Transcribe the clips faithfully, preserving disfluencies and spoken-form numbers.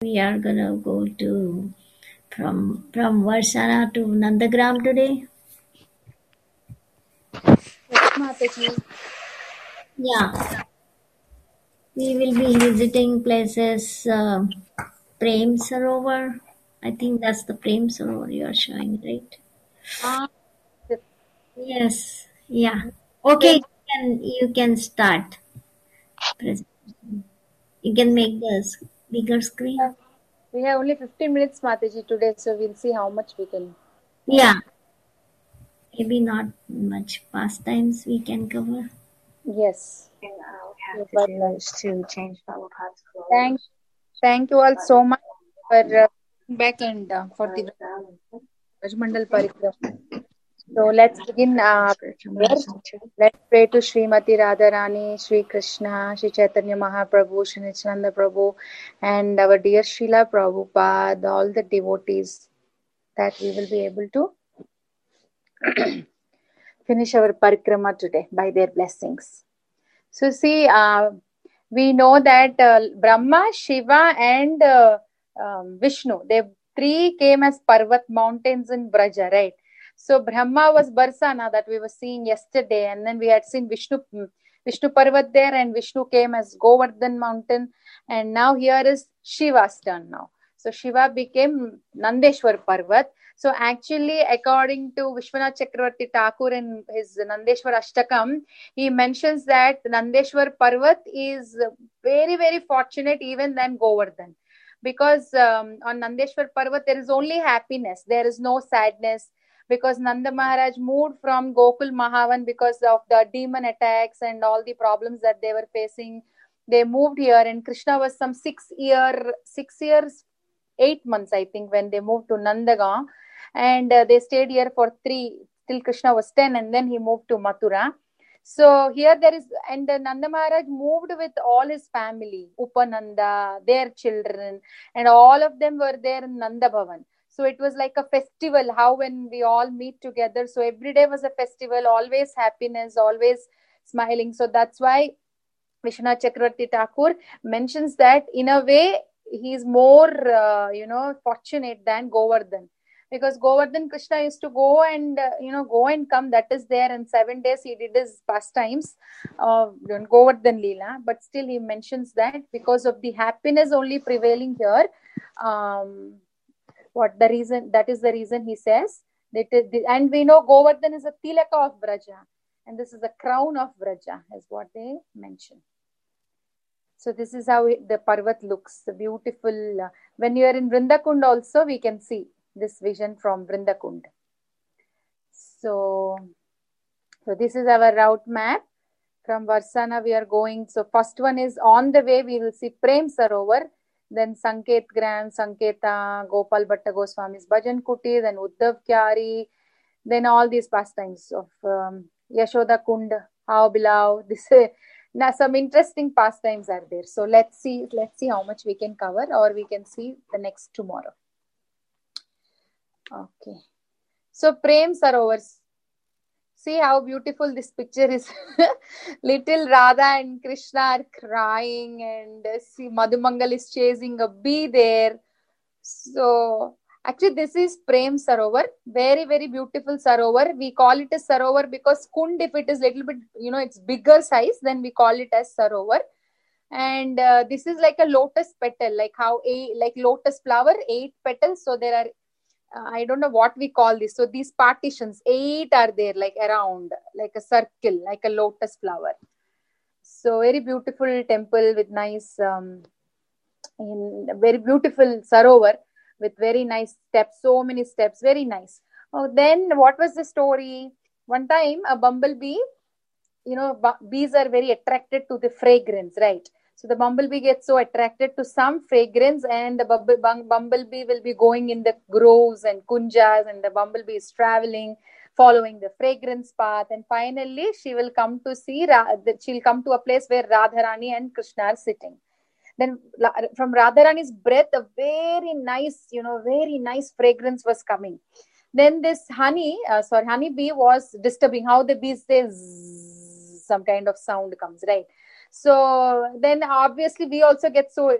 we are gonna go to from from Varsana to Nandagram today. Yes, Mataji. Yeah, we will be visiting places. Uh, Prem Sarovar. I think that's the Prem Sarovar you are showing, right? Ah, the Yes. Yeah. Okay. French. You can you can start. Presentation. You can make the s- bigger screen. We have only fifteen minutes, Mataji, today, so we'll see how much we can cover. Yeah. Maybe not much pastimes we can cover. Yes. thing I'll have Okay, to but do uh, is to change Prabhupada's thank, clothes. thank you all But so much for um, uh, coming back and uh, for the um, Rajmandal Parikrama. So let's begin uh, spiritual prayer. medicine too. Let's pray to Srimati Radharani, Sri Krishna, Sri Chaitanya Mahaprabhu, Sri Nityananda Prabhu, and our dear Srila Prabhupada, all the devotees, that we will be able to finish our parikrama today by their blessings. So, see, uh, we know that uh, Brahma, Shiva, and uh, um, Vishnu, they three came as Parvat mountains in Braja, right? So, Brahma was Barsana that we were seeing yesterday, and then we had seen Vishnu. Vishnu Parvat there, and Vishnu came as Govardhan mountain, and now here is Shiva's turn now. So Shiva became Nandeshwar Parvat. So actually, according to Vishwanath Chakravarti Thakur in his Nandeshwar Ashtakam, he mentions that Nandeshwar Parvat is very, very fortunate even than Govardhan. Because um, on Nandeshwar Parvat, there is only happiness, there is no sadness. Because Nanda Maharaj moved from Gokul Mahavan because of the demon attacks and all the problems that they were facing. They moved here, and Krishna was some six year, six years, eight months, I think, when they moved to Nandaga, and uh, they stayed here for three till Krishna was ten, and then he moved to Mathura. So here there is, and uh, Nanda Maharaj moved with all his family, Upananda, their children, and all of them were there in Nanda Bhavan. So it was like a festival, how when we all meet together. So every day was a festival, always happiness, always smiling. So that's why Vishwanath Chakravarti Thakur mentions that in a way he is more, uh, you know, fortunate than Govardhan. Because Govardhan Krishna used to go and, uh, you know, go and come, that is there. In seven days he did his pastimes, uh, Govardhan Leela. But still he mentions that because of the happiness only prevailing here, um, what the reason, that is the reason he says. That is the, and we know Govardhan is a tilaka of Braja. And this is the crown of Braja, is what they mention. So this is how it, the Parvat looks, the beautiful. Uh, when you are in Vrindakund also, we can see this vision from Vrindakund. So, so this is our route map. From Varsana we are going. So first one is on the way, we will see Prem Sarovar, then Sanket Gram, Sanketa, Gopal Bhatta Goswami's Bhajan Kuti, then Uddhav Kyari, then all these pastimes of um, Yashoda Kund, How Bilav. This now some interesting pastimes are there. So let's see, let's see how much we can cover, or we can see the next tomorrow. Okay. So Prem Sarovars. See how beautiful this picture is. Little Radha and Krishna are crying, and uh, see Madhumangal is chasing a bee there. So actually this is Prem Sarovar. Very, very beautiful Sarovar. We call it a Sarovar because Kund, if it is little bit, you know, it's bigger size, then we call it as Sarovar. And uh, this is like a lotus petal, like how a like lotus flower, eight petals. So there are uh, I don't know what we call this. So these partitions, eight are there, like around, like a circle, like a lotus flower. So very beautiful temple with nice, um, in very beautiful Sarovar with very nice steps, so many steps, very nice. Oh, then what was the story? One time a bumblebee, you know, bees are very attracted to the fragrance, right? So the bumblebee gets so attracted to some fragrance, and the bumblebee will be going in the groves and kunjas, and the bumblebee is traveling, following the fragrance path, and finally she will come to see, she'll come to a place where Radharani and Krishna are sitting. Then from Radharani's breath, a very nice, you know, very nice fragrance was coming. Then this honey, uh, sorry, honey bee was disturbing. How the bees say zzz, some kind of sound comes, right? So then obviously we also get so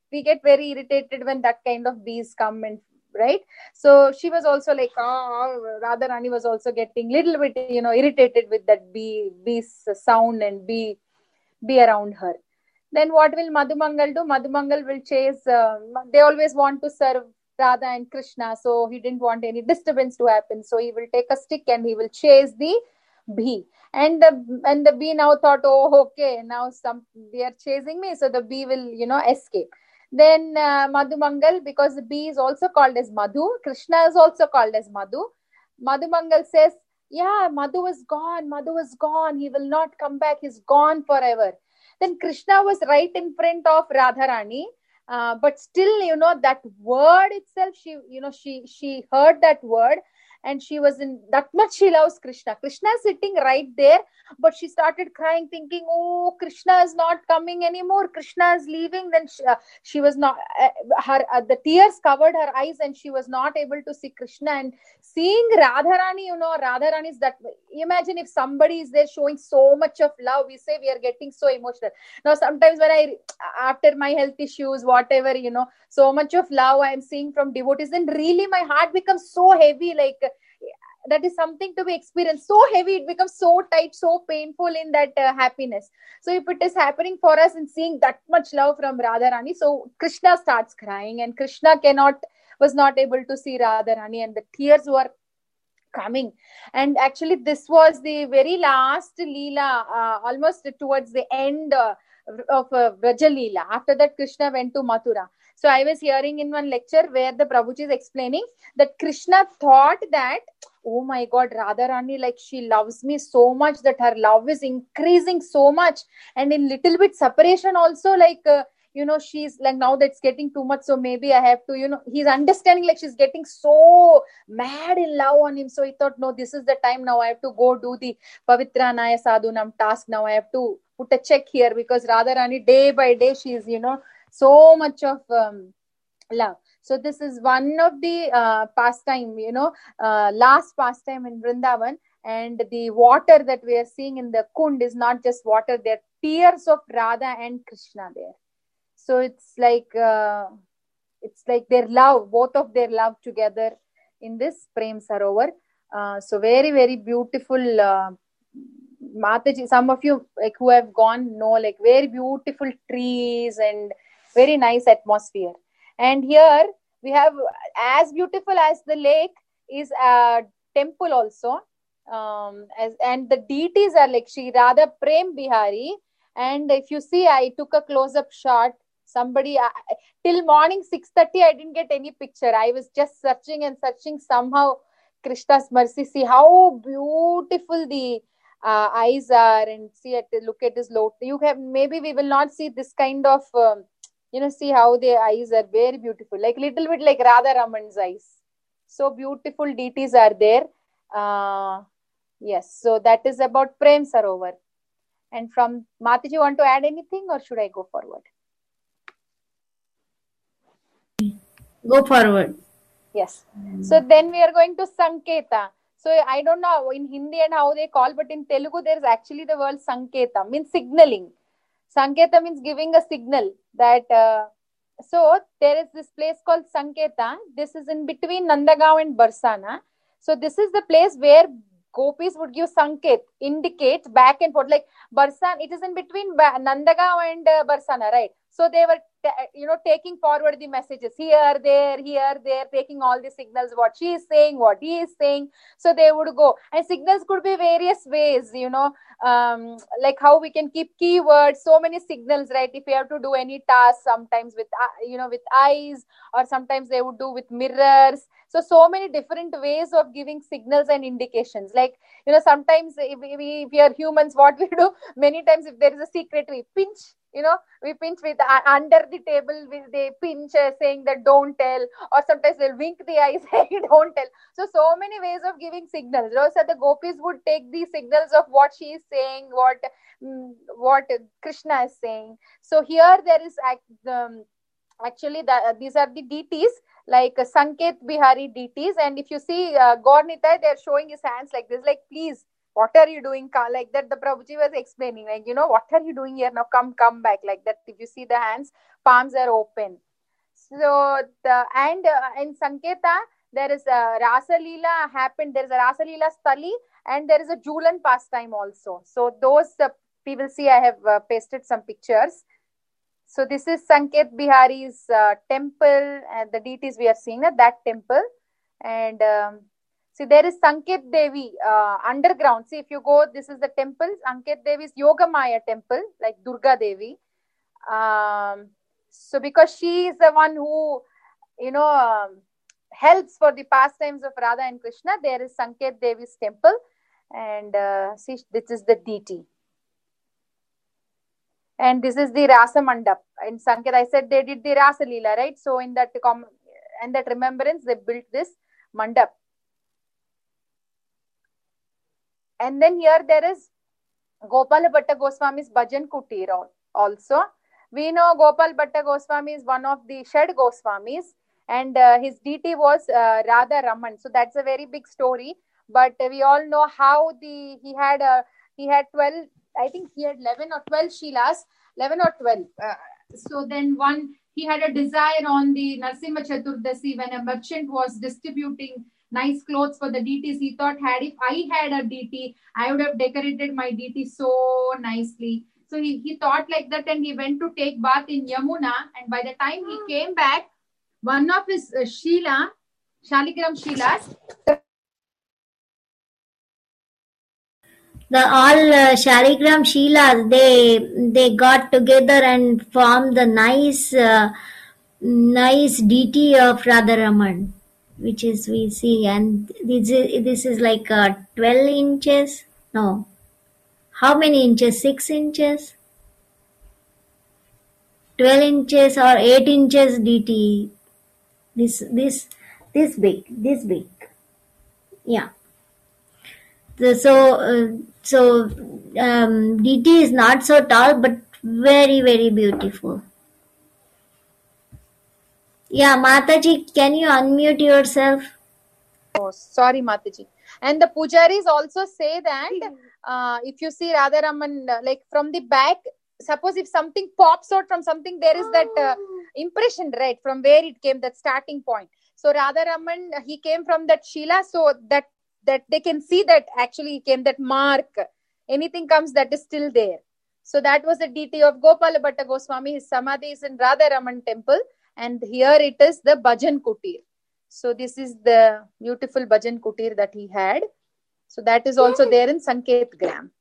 we get very irritated when that kind of bees come and right. So she was also like, oh, Radharani was also getting little bit, you know, irritated with that bee bees sound and bee be around her. Then what will Madhumangal do? Madhumangal will chase, uh, they always want to serve Radha and Krishna, so he didn't want any disturbance to happen. So he will take a stick and he will chase the bee. And the and the bee now thought, oh, okay, now some they are chasing me, so the bee will, you know, escape. Then uh, Madhumangal, because the bee is also called as Madhu, Krishna is also called as Madhu. Madhumangal says, yeah, Madhu is gone, Madhu is gone, he will not come back, he's gone forever. Then Krishna was right in front of Radharani, uh, but still, you know, that word itself, she, you know, she she heard that word, and she was in that much she loves Krishna. Krishna is sitting right there, but she started crying, thinking, oh, Krishna is not coming anymore, Krishna is leaving. Then she, uh, she was not, uh, her uh, the tears covered her eyes, and she was not able to see Krishna. And seeing Radharani, you know, Radharani is that, imagine if somebody is there showing so much of love, we say we are getting so emotional. Now sometimes when I, after my health issues, whatever, you know, so much of love I am seeing from devotees, then really my heart becomes so heavy, like that is something to be experienced, so heavy, it becomes so tight, so painful in that uh, happiness. So if it is happening for us and seeing that much love from Radharani, so Krishna starts crying, and Krishna cannot was not able to see Radharani, and the tears were coming. And actually this was the very last Leela, uh, almost towards the end uh, of uh, Vraja Leela. After that Krishna went to Mathura. So I was hearing in one lecture where the Prabhuji is explaining that Krishna thought that, oh my God, Radharani, like she loves me so much that her love is increasing so much, and in little bit separation also, like uh, you know, she's like, now that's getting too much, so maybe I have to, you know, he's understanding like she's getting so mad in love on him. So he thought, no, this is the time, now I have to go do the Pavitranaya Sadhunam task. Now I have to put a check here, because Radharani day by day she's, you know, so much of um, love. So this is one of the uh, pastime, you know, uh, last pastime in Vrindavan. And the water that we are seeing in the Kund is not just water, there are tears of Radha and Krishna there. So it's like uh, it's like their love, both of their love together in this Prem Sarovar. Uh, so very, very beautiful. Uh, Mataji, some of you like who have gone know, like very beautiful trees and very nice atmosphere. And here we have, as beautiful as the lake is a temple also. Um, as and the deities are like Shri Radha Prem Bihari. And if you see, I took a close-up shot. Somebody uh, till morning six thirty, I didn't get any picture. I was just searching and searching. Somehow Krishna's mercy, see how beautiful the uh, eyes are, and see at look at his lotus. You have, maybe we will not see this kind of um, you know, see how their eyes are very beautiful, like little bit like Radha Raman's eyes. So beautiful deities are there. Uh, yes, so that is about Prem Sarovar. And from Mataji, want to add anything, or should I go forward? Go forward. Yes. So then we are going to Sanketa. So I don't know in Hindi and how they call, but in Telugu there is actually the word Sanketa, means signaling. Sanketa means giving a signal that. Uh, so there is this place called Sanketa. This is in between Nandagaon and Barsana. So this is the place where gopis would give Sanket, indicate back and forth. Like Barsana, it is in between Nandagaon and uh, Barsana, right? So they were, you know, taking forward the messages here, there, here, there, taking all the signals, what she is saying, what he is saying. So they would go, and signals could be various ways, you know, um, like how we can keep keywords, so many signals, right? If you have to do any task, sometimes with, uh, you know, with eyes, or sometimes they would do with mirrors. So, so many different ways of giving signals and indications. Like, you know, sometimes if we, if we are humans, what we do, many times if there is a secret, we pinch, you know, we pinch with uh, under the table, we, they pinch uh, saying that don't tell, or sometimes they'll wink the eyes saying don't tell. So, so many ways of giving signals. So the gopis would take the signals of what she is saying, what, um, what Krishna is saying. So here there is um, actually the, these are the deities, like uh, Sanket Bihari deities. And if you see uh, Gaur Nitai, they're showing his hands like this, like please, what are you doing? Like that, the Prabhuji was explaining, like, you know, what are you doing here now? Come, come back. Like that, if you see the hands, palms are open. So, the, and uh, in Sanketa, there is a Rasa Leela happened. There is a Rasa Leela Stali, and there is a Julan pastime also. So, those uh, we will see. I have uh, pasted some pictures. So, this is Sanket Bihari's uh, temple, and the deities we are seeing at that temple. And um, see, there is Sanket Devi uh, underground. See, if you go, this is the temple. Sanket Devi's Yoga Maya temple, like Durga Devi. Um, so, because she is the one who, you know, um, helps for the pastimes of Radha and Krishna, there is Sanket Devi's temple. And uh, see, this is the deity. And this is the Rasa Mandap. In Sanket, I said they did the Rasa Leela, right? So, in that, and that remembrance, they built this Mandap. And then here there is Gopala Bhatta Goswami's Bhajan Kutir also. We know Gopal Bhatta Goswami is one of the Shad Goswamis, and uh, his deity was uh, Radha Raman. So that's a very big story. But uh, we all know how the he had a he had twelve. I think he had eleven or twelve Shilas, eleven or twelve. Uh, so then one he had a desire on the Narsimha Chaturdasi when a merchant was distributing nice clothes for the deities. He thought, had if I had a deity, I would have decorated my deity so nicely. So he, he thought like that, and he went to take bath in Yamuna. And by the time he came back, one of his uh, Sheela, Shaligram Sheelas, the all uh, Shaligram Sheelas, they they got together and formed the nice uh, nice deity of Radharaman, which is we see, and this is this is like uh, twelve inches. No, how many inches? Six inches, twelve inches, or eight inches D T. This this this big, this big. Yeah. So uh, so um, D T is not so tall, but very very beautiful. Yeah, Mataji, can you unmute yourself? Oh, sorry, Mataji. And the pujaris also say that uh, if you see Radharaman, uh, like from the back, suppose if something pops out from something, there is that uh, impression, right, from where it came, that starting point. So Radharaman, he came from that Sheela, so that that they can see that actually he came, that mark. Anything comes, that is still there. So that was the deity of Gopala Bhatta Goswami. His samadhi is in Radharaman temple, and here it is the Bhajan Kutir. So this is the beautiful Bhajan Kutir that he had. So that is also there in Sanket Gram.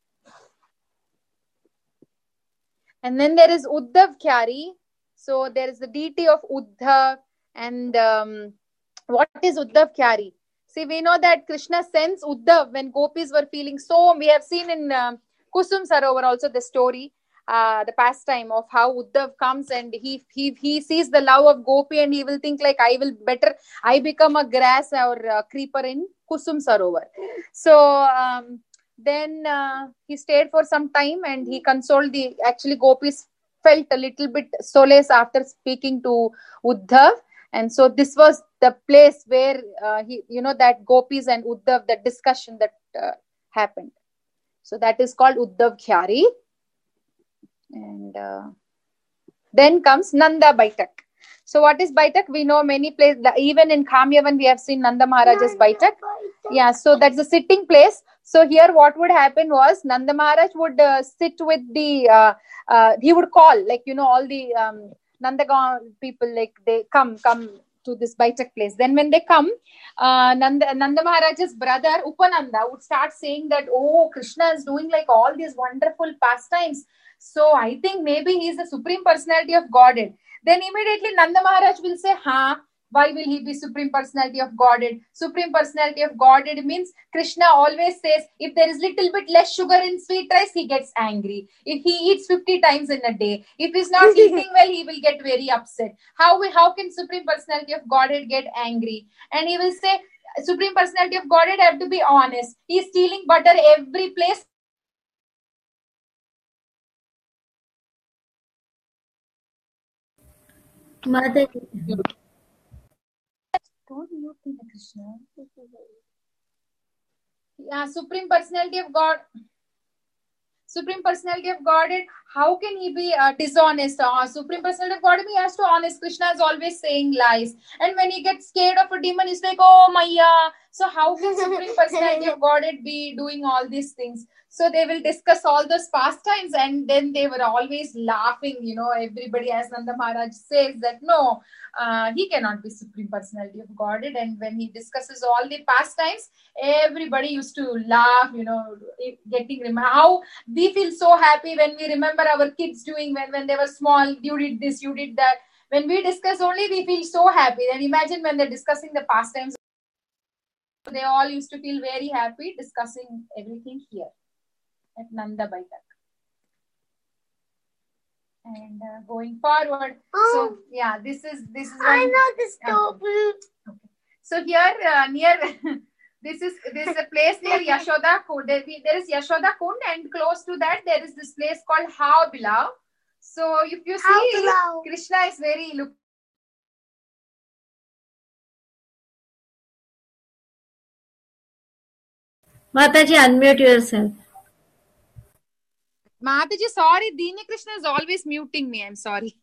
And then there is Uddhav Kyari. So there is the deity of Uddhav. And um, what is Uddhav Kyari? See, we know that Krishna sends Uddhav when gopis were feeling so. We have seen in uh, Kusum Sarovar also the story, uh, the pastime of how Uddhav comes and he, he he sees the love of gopi, and he will think like, I will better, I become a grass or a creeper in Kusum Sarovar. So um, then uh, he stayed for some time, and he consoled the, actually gopis felt a little bit solace after speaking to Uddhav. And so this was the place where, uh, he, you know, that gopis and Uddhav, that discussion that uh, happened. So that is called Uddhav Kyari. And uh, then comes Nanda Baitak. So what is Baitak? We know many places, even in Khamyavan we have seen Nanda Maharaj's Baitak. Yeah, so that's a sitting place. So here what would happen was, Nanda Maharaj would uh, sit with the, uh, uh, he would call, like, you know, all the um, Nandagaon people, like they come, come to this Baitak place. Then when they come, uh, Nanda, Nanda Maharaj's brother Upananda would start saying that, oh, Krishna is doing like all these wonderful pastimes. So I think maybe he is the Supreme Personality of Godhead. Then immediately Nanda Maharaj will say, ha, why will he be Supreme Personality of Godhead? Supreme Personality of Godhead means Krishna always says, if there is little bit less sugar in sweet rice, he gets angry. If he eats fifty times in a day, if he's not eating well, he will get very upset. How, we, how can Supreme Personality of Godhead get angry? And he will say, Supreme Personality of Godhead have to be honest. He's stealing butter every place. Mataji. Don't mute me, Krishna. Yeah, Supreme Personality of God. Supreme Personality of Godhead, how can he be uh, dishonest? Uh, Supreme Personality of Godhead, he has to honest. Krishna is always saying lies. And when he gets scared of a demon, he's like, oh, Maya. So how can Supreme Personality of Godhead be doing all these things? So they will discuss all those pastimes, and then they were always laughing. You know, everybody, as Nanda Maharaj says, that no, uh, he cannot be Supreme Personality of Godhead. And when he discusses all the pastimes, everybody used to laugh, you know, getting how we feel so happy when we remember our kids doing when, when they were small, you did this, you did that. When we discuss only, we feel so happy. Then imagine when they're discussing the pastimes, they all used to feel very happy discussing everything here at Nanda Baitak. And uh, going forward, oh. So yeah, this is this is. I know this stop. Okay. So here uh, near this is this is a place near Yashoda Kund. There, there is Yashoda Kund, and close to that there is this place called Haubilau. So if you see, Haubilau. Krishna is very look. Mataji, unmute yourself. Mataji, sorry, Dini Krishna is always muting me. I'm sorry.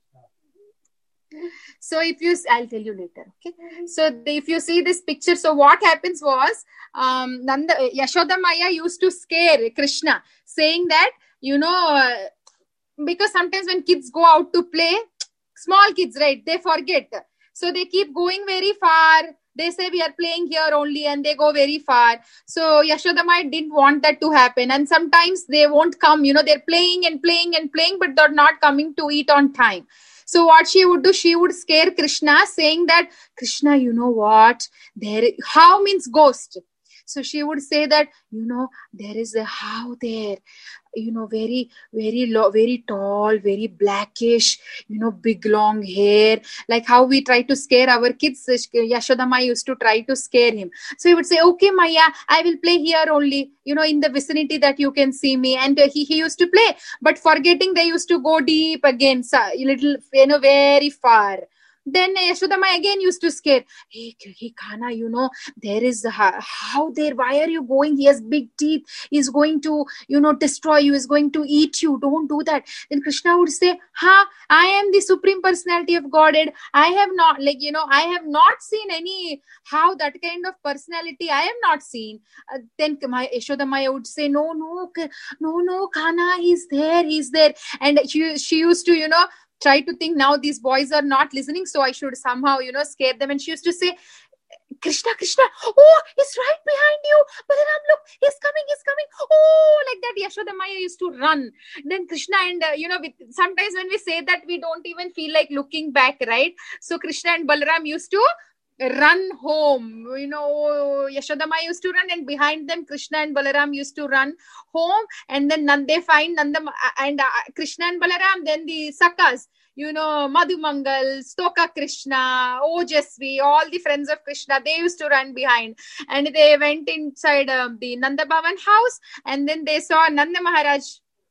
So if you, I'll tell you later. Okay. So if you see this picture, so what happens was, um, Nanda, Yashoda Maya used to scare Krishna, saying that, you know, uh, because sometimes when kids go out to play, small kids, right, they forget. So they keep going very far. They say we are playing here only, and they go very far. So Yashoda Maya didn't want that to happen. And sometimes they won't come, you know, they're playing and playing and playing, but they're not coming to eat on time. So what she would do, she would scare Krishna, saying that, Krishna, you know what? There, how means ghost. So she would say that, you know, there is a how there, you know, very, very low, very tall, very blackish, you know, big long hair, like how we try to scare our kids. Yashoda Maya used to try to scare him. So he would say, okay, Maya, I will play here only, you know, in the vicinity that you can see me. And he, he used to play, but forgetting they used to go deep again, a little, you know, very far. Then Yashoda Maya again used to scare. Hey, hey, Khana, you know, there is how, how there, why are you going? He has big teeth. He's going to, you know, destroy you. He's going to eat you. Don't do that. Then Krishna would say, ha, I am the Supreme Personality of Godhead. I have not, like, you know, I have not seen any, how that kind of personality I have not seen. Uh, then my Yashoda Maya would say, no, no, no, no, Khana, he's there, he's there. And she, she used to, you know, try to think now these boys are not listening, so I should somehow, you know, scare them. And she used to say, Krishna, Krishna, oh, he's right behind you. Balaram, look, he's coming, he's coming. Oh, like that Yashoda Maya used to run. Then Krishna and, uh, you know, with, sometimes when we say that, we don't even feel like looking back, right? So Krishna and Balaram used to run home, you know, Yashoda Maya used to run, and behind them Krishna and Balaram used to run home. And then they find Nanda and uh, Krishna and Balaram, then the Sakas, you know, Madhumangal, Stoka Krishna, Ojasvi, all the friends of Krishna, they used to run behind. And they went inside uh, the Nanda Bhavan house, and then they saw Nanda Maharaj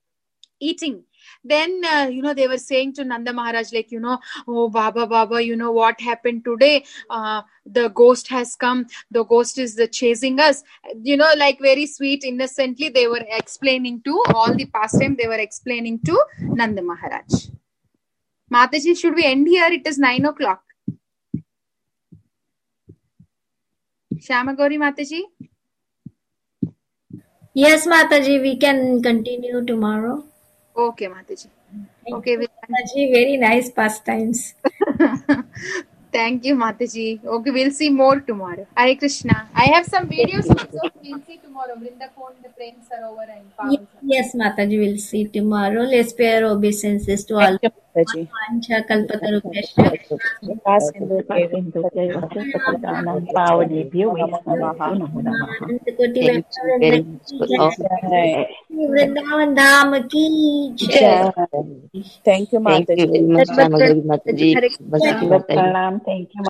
eating. Then, uh, you know, they were saying to Nanda Maharaj, like, you know, oh, Baba, Baba, you know, what happened today? Uh, the ghost has come. The ghost is uh, chasing us. You know, like very sweet, innocently, they were explaining to all the pastime, they were explaining to Nanda Maharaj. Mataji, should we end here? It is nine o'clock. Shyama Gauri Mataji? Yes, Mataji, we can continue tomorrow. Okay, Mataji. Thank okay, you, Mataji. Very nice pastimes. Thank you, Mataji. Okay, we'll see more tomorrow. Hare Krishna. I have some videos also. We'll see tomorrow. Vrindakon, the Prem Sarovar and Pavan. Yes, Mataji, we'll see tomorrow. Let's pay our obeisances to all. Vancha kalpatarubhyascha. Vrindavan Dham ki jai. Thank you, Mataji. Thank you very much, Mataji. Thank you.